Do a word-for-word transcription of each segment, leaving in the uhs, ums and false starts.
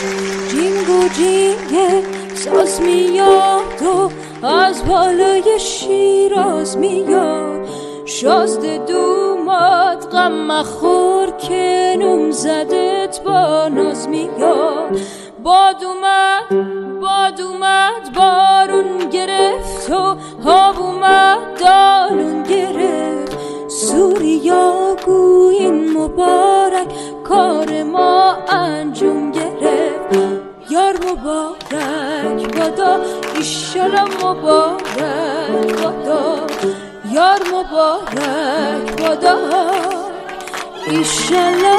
جینگو جینگه ساز میاد و از بالای شیراز میاد، شازده دوماد غم مخور که نوم زدت با ناز میاد. باد اومد باد اومد بارون گرفت و آب اومد دالون گرفت، سوریا گوین مبارک کار ما انجام گرفت. یار مبارک بادا ایشالا مبارک بادا، یار مبارک بادا ایشالا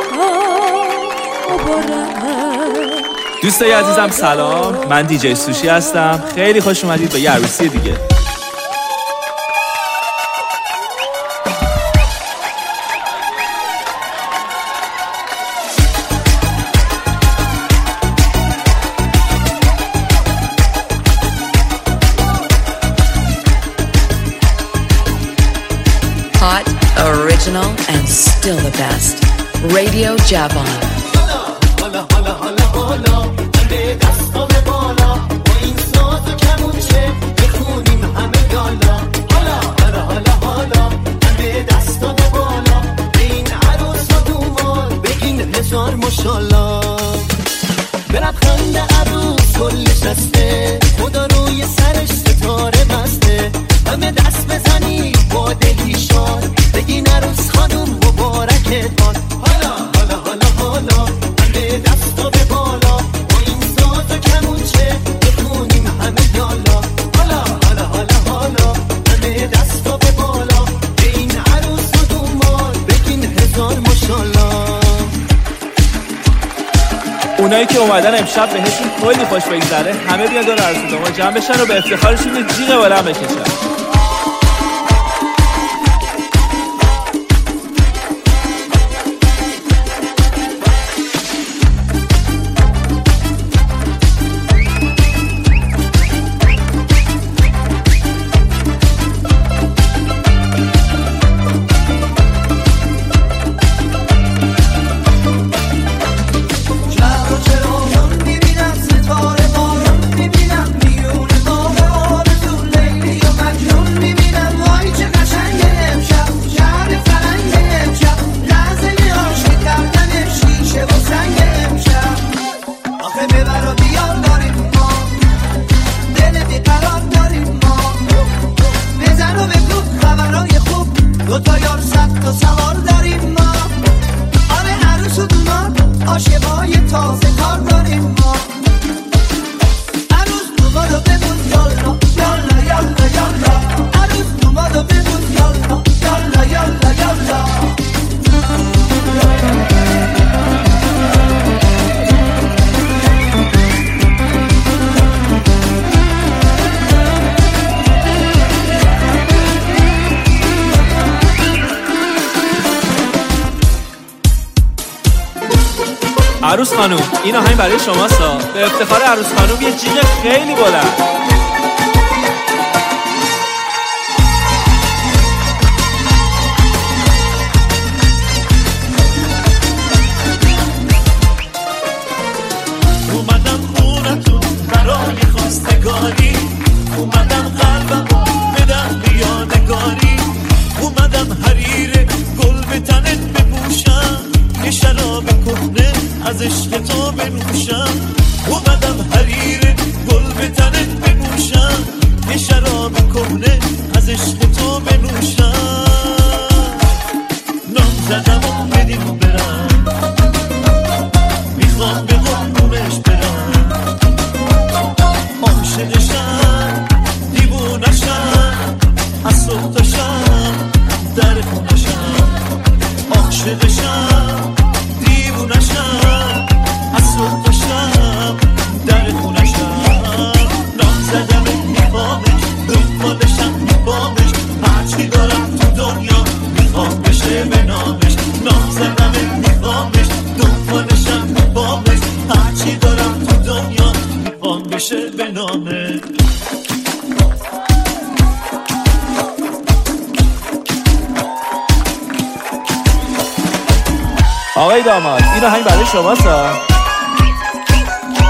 مبارک. دوستای عزیزم سلام، من دیجی سوشی هستم. خیلی خوش اومدید به یه عروسی دیگه. Hot, original, and still the best. Radio Javan. حالا حالا حالا حالا به دستا به بالا، با این ساز و کمونچه بخونیم همه یالا. حالا حالا حالا حالا به دستا به بالا، به این عروس و دومان بگین هزار ماشالله. به لبخند عروس گل نشسته، خدا روی سرش ستاره بسته. همه دست بزنی با دلی شاد، بگین عروس خانوم مبارکت باد. حالا حالا حالا حالا به دستا به بالا، با این ساز و کمونچه بخونیم همه یالا. حالا حالا حالا حالا به دستا به بالا، به این عروس و دومان بگین هزار ماشالله. اونایی که اومدن امشب بهشون کلی خوش بگذره، همه بیان دور عروس و داماد جمع بشن و به افتخارشون یه جیغ بلند بکشن. عروس خانوم این آهنگ برای شماست. به افتخار عروس خانوم یه جیغ خیلی بلند. اومدم خونتون برای خواستگاری، اومدم قلبم بدم بیانگاری، اومدم حریر گل به تنت بپوشم، یه شراب کهنه از عشق تو بنوشم. اومدم حریر گل به تنت بنوشم، یه شراب کهنه از عشق تو بنوشم. نام زدم و بدیم برم، میخوام به قربونش برم. عاشقشم دیوونشم، از صبح تا شب در خونشم. عاشقشم دیوونشم، از صبح تا شب در خونشم. نام زدم میخوامش، دنبالشم میخوامش، هرچی دارم تو دنیا میخوام بشه به نامش. نام زدم میخوامش، دنبالشم میخوامش، هرچی دارم تو دنیا میخوام بشه به نامش. آقای داماد این آهنگ برای شماست.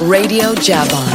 Radio Javan.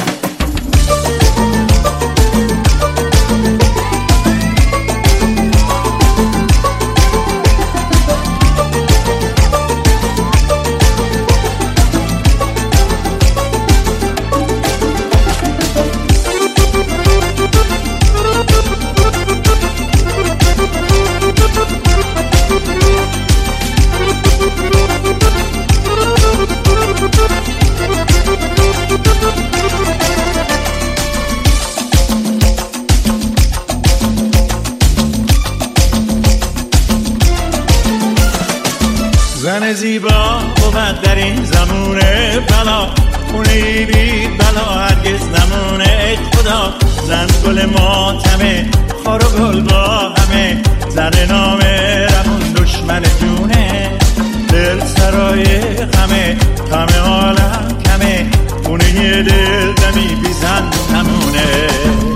زن زیبا بود در این زمونه بلا، خونه بی بلا هرگز نمونه. ای خدا زن گل ماتمه، خار و گل با همه، زن نامه رمون دشمن جونه. دل سرای غمه، غم عالم کمه، خونه دل دمی بی زن نمونه.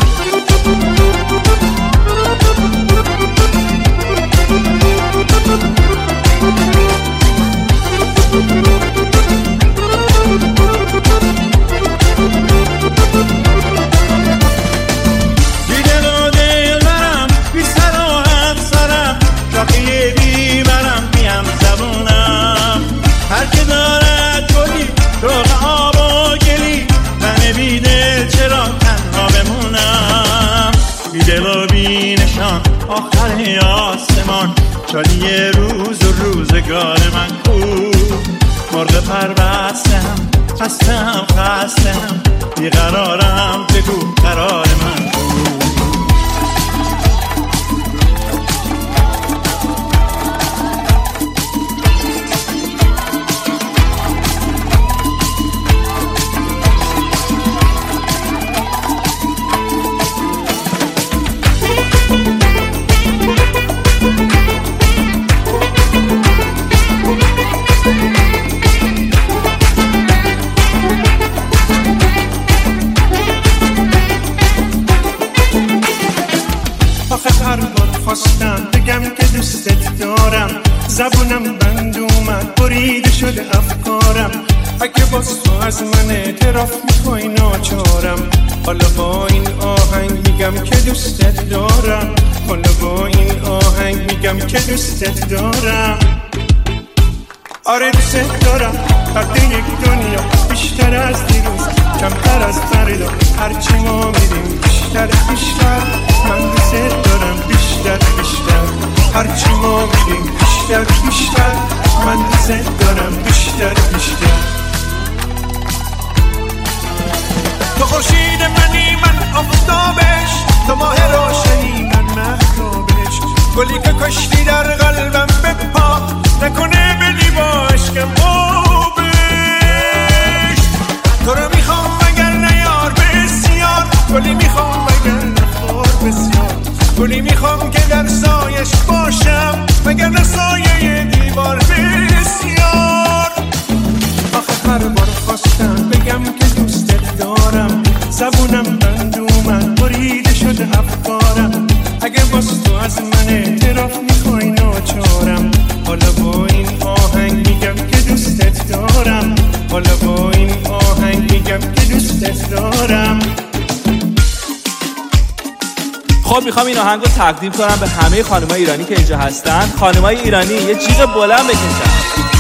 دیدن و دل برم بی سر و همسرم، شاخی بی برم بیم زبونم. هر که دارد گلی روغ آب و گلی، من بی دل چرا تنها بمونم. بی دل و بی نشان آخر آسمان، چالی روز و روزگار من کو. مرغ پربستم خستم خستم، بیقرارم بگو قرار من کو. خواستم بگم که دوستت دارم، زبونم بند اومد بریده شده افکارم. اگه باز تو از من اعتراف میخوای ناچارم، حالا با این آهنگ میگم که دوستت دارم. حالا با این آهنگ میگم که دوستت دارم. آره دوستت دارم، فرد یک دنیا، بیشتر از دیروز کمتر از فردا. هرچی ما میریم بیشتر بیشتر، من دوستت دارم بیشتر بیشتر. هرچی ما میریم بیشتر بیشتر، من دوستت دارم بیشتر بیشتر. تو خورشید منی من آفتابش، تو ماه روشنی من مهتابش. گلی که کشتی در قلبم بپا، نکنه بدی با عشقم آبش. تو رو میخوام مگر نیار بسیار، گلی میخوام مگر نخور بسیار. گلی میخوام که در سایش باشم، مگر نه سایه دیوار بسیار. آخه هر بار خواستم بگم که دوستت دارم، زبونم بند اومد بریده شده افکارم. اگه باز تو از من اعتراف میخوای ناچارم، حالا با این آهنگ میگم که دوستت دارم. حالا با این آهنگ میگم که دوستت دارم. خب میخوام این آهنگ رو تقدیم کنم به همه خانمای ایرانی که اینجا هستن. خانمای ایرانی یه جیغ بلند بکشن.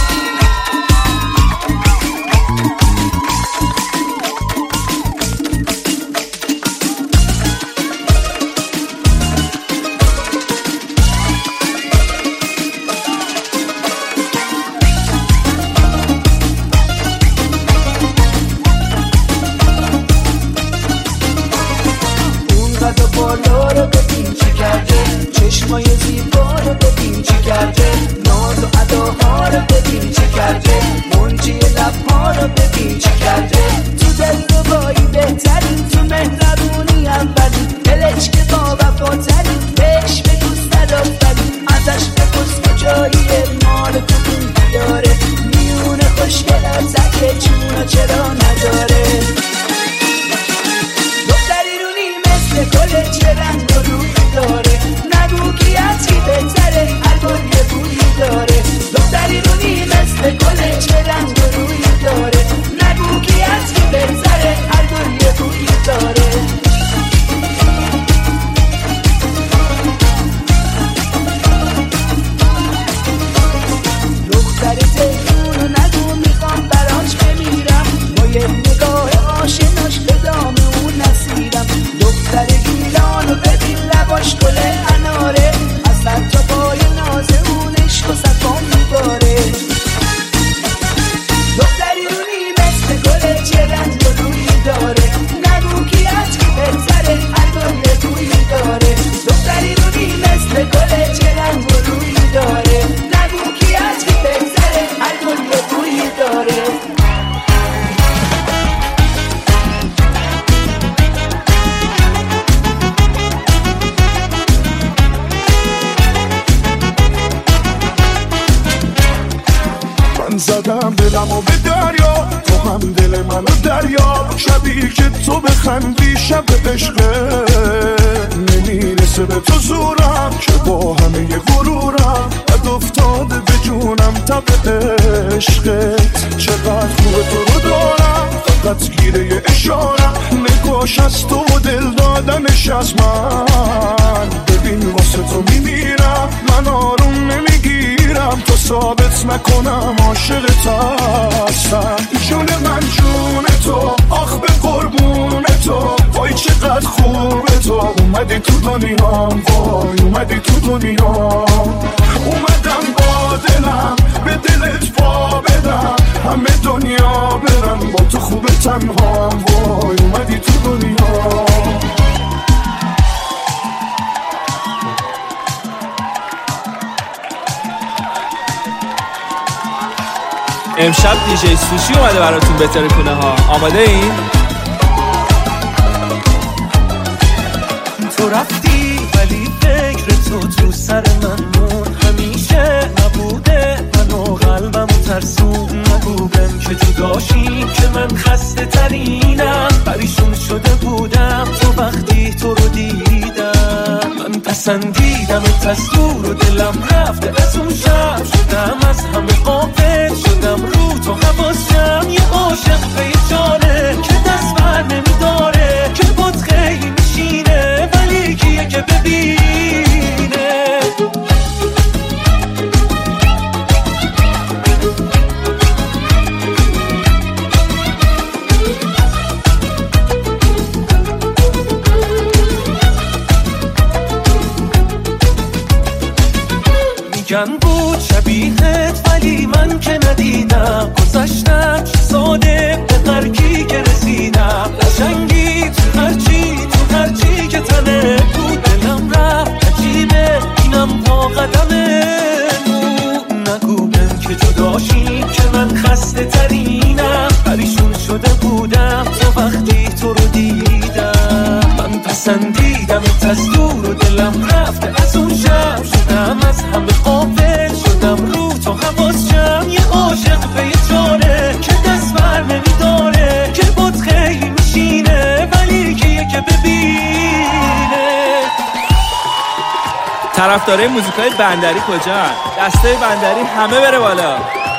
بالا رو ببین چی کرده، چشمای زیبا رو ببین چی کرده، ناز و اداها رو ببین چی کرده، منجی لبها رو ببین چی کرده. تو دلربایی بهترین، تو مهربونی اولین، دلش که با وفاترین، بهش به دوست دارفترین. ازش بپرس کجاییه، مال کدوم دیاره، میونه خوشگل تکه چونو چرا نداره. گل چه رنگ و روی داره، نگو کی از کی بهتره، هر گل یه بویی داره. دختری رونی مثل گل چه رنگ و روی داره، نگو کی از کی بهتره. میریختم دلمو به دریا، تو هم دل منو دریا. شبیه که تو بخندی شب عشقه، نمیرسه به تو زورم که با همه غرورم بد افتاده به جونم تب عشقت. چقدر خوبه تو رو دارم، فقط گیره اشارم، نگاش از تو و دل دادنش از من. ببین واسه تو میمیرم، من آروم نمیگیرم تا ثابت نکنم عاشقت هستم. جون من جون تو، آخ به قربون تو، وای چقدر خوبه تو. اومدی تو دنیام، وای اومدی تو دنیام. اومدم با دلم به دلت پا بدم، همه دنیا برم با تو خوبه تنهام. وای اومدی تو دنیام. امشب دیجی سوشی اومده براتون بهتره کنه ها. آماده این؟ تو رفتی ولی فکر تو تو سر من مون، همیشه نبوده منو قلبم ترسون. نبودم که جداشیم که من خسته ترینم، پریشون شده بودم تو وقتی تو رو دیدم. من پسندیدم از دور و دلم رفته از اون شب، شدم از همه غافل، شدم رو تو حواسم. یه عاشق بیچاره که دست بر نمیداره، که بود خیلی میشینه ولی کیه که ببینه. میگن بود شبیهت ولی من که ندیدم، گذشتم چه ساله به قرکی که رسیدم. قشنگی تو هرچی تو هرچی که تنه بود، دلم رفت عجیبه اینم پا قدمه. نگو من که جداشیم که من خسته ترینم، پریشون شده بودم تو وقتی تو رو دیدم. من پسندیدم از دور و دلم رفته از اون شب، شدم از همه غافل، شدم رو تو حواسم. یه عاشق بیچاره که دست بر نمیداره، که بود خیلی میشینه ولی کیه که ببینه. طرفدارای موزیکای بندری کجا؟ دسته بندری همه بره بالا.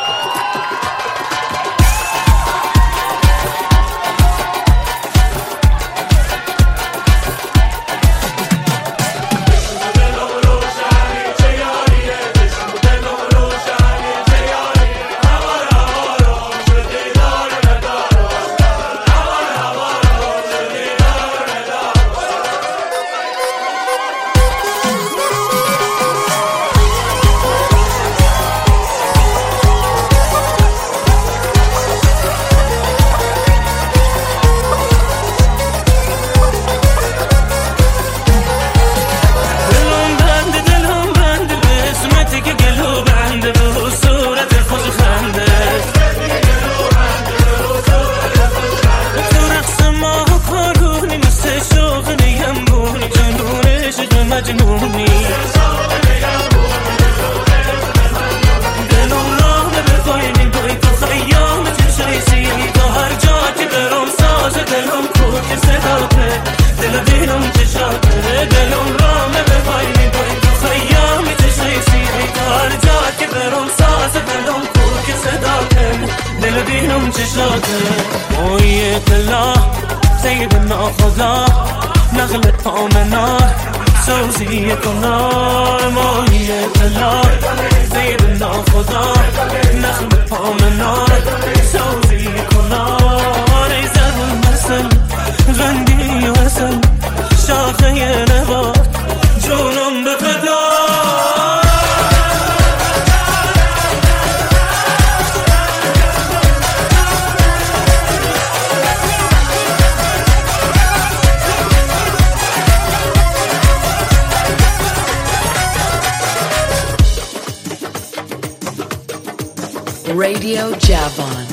Radio Javon.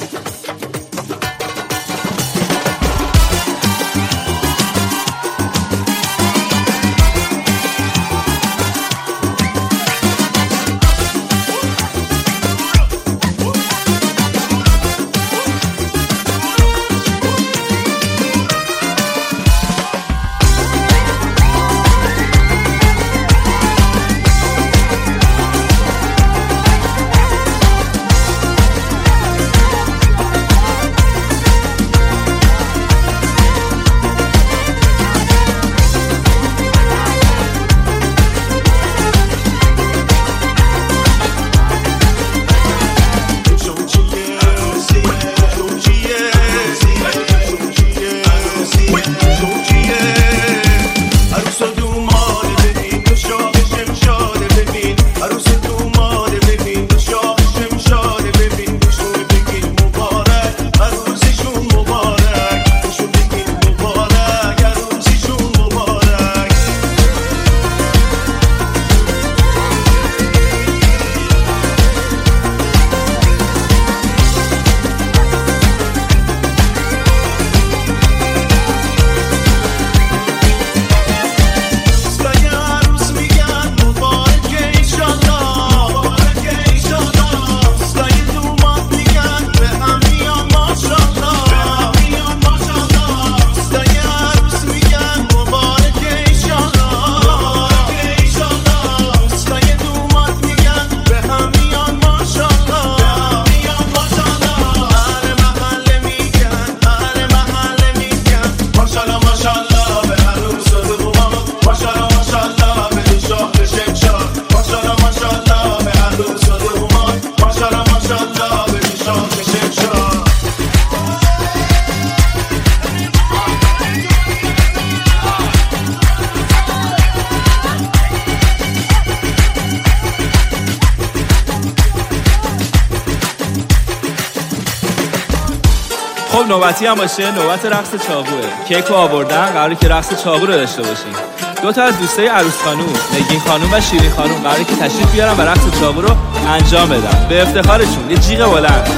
نوبتی هم باشه، نوبت رقص چاقوه. کیکو آوردن، قراره که رقص چاقو رو داشته باشیم. دو تا از دوستای عروس خانوم، نگین خانوم و شیرین خانوم، قراره که تشریف بیارن و رقص چاقو رو انجام بدن. به افتخارشون یه جیغ بلند.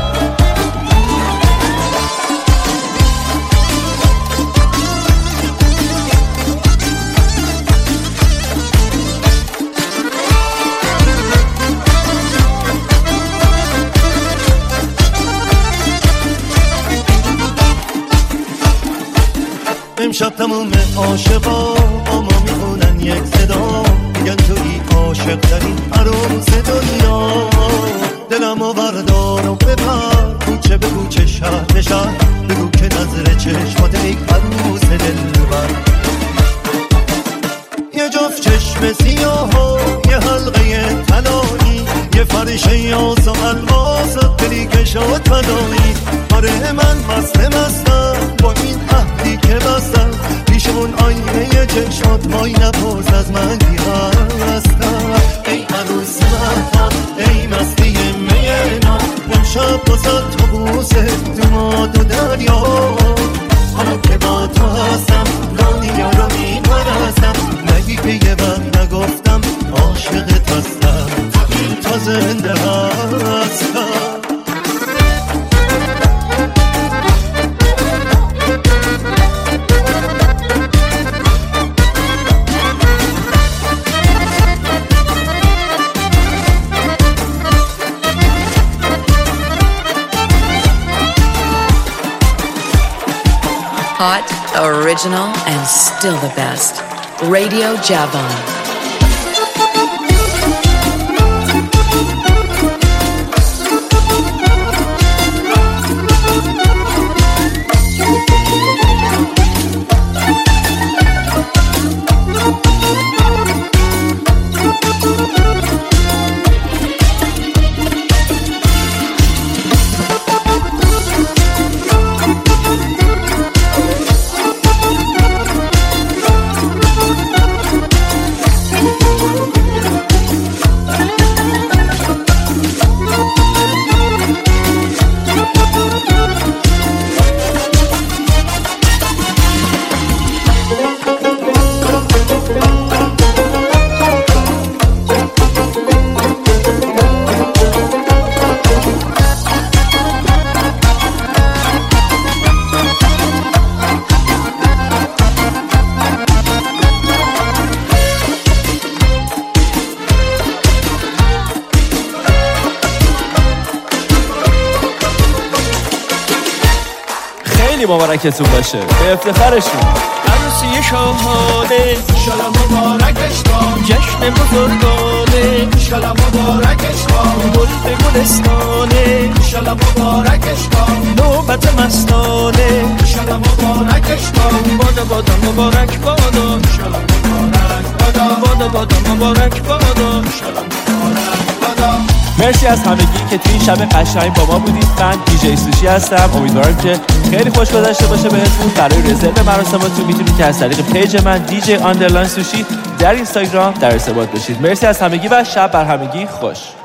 امشب تموم عاشقا با ما میخونن یک صدا، میگن توی عاشق ترین عروس دنیا. دلمو بردار و ببر کوچه به کوچه، شهر به شهر، بگو که نظر چشمات ای عروس دلبر. یه جفت چشم سیاه و یه حلقه طلایی، یه فرشه آس و الماس، دلی که شد فدایی. آره من مست مستم با این عهدی که بستم، پیشمون آینه چشمات وای نپرس از من کی هستم. ای عروس مهتم، ای مستی مینا، امشب بازد تو بوسه تو ماد و دریا. حالا که با تو هستم دنیا رو میپرستم، نگی که یه وقت نگفتم عاشقت هستم، تا زنده هستم. Hot, original, and still the best. Radio Javon. مبارکتون باشه، به افتخارشون. عروسی شاهانه انشالله مبارکش باد، جشن بزرگانه انشالله مبارکش باد، گل به گلستانه انشالله مبارکش باد، نوبت مستانه انشالله مبارکش باد، بادا بادا مبارک بادا انشالله مبارک بادا، بادا بادا مبارک بادا انشالله مبارک بادا. مرسی از همگی که توی این شب قشنگ با ما بودید. من دیجی سوشی هستم. امیدوارم که خیلی خوش گذشته باشه بهتون. برای رزرو مراسماتون میتونید که از طریق پیج من دیجی آندرلاین سوشی در اینستاگرام در ارتباط باشید. مرسی از همگی و شب بر همگی خوش.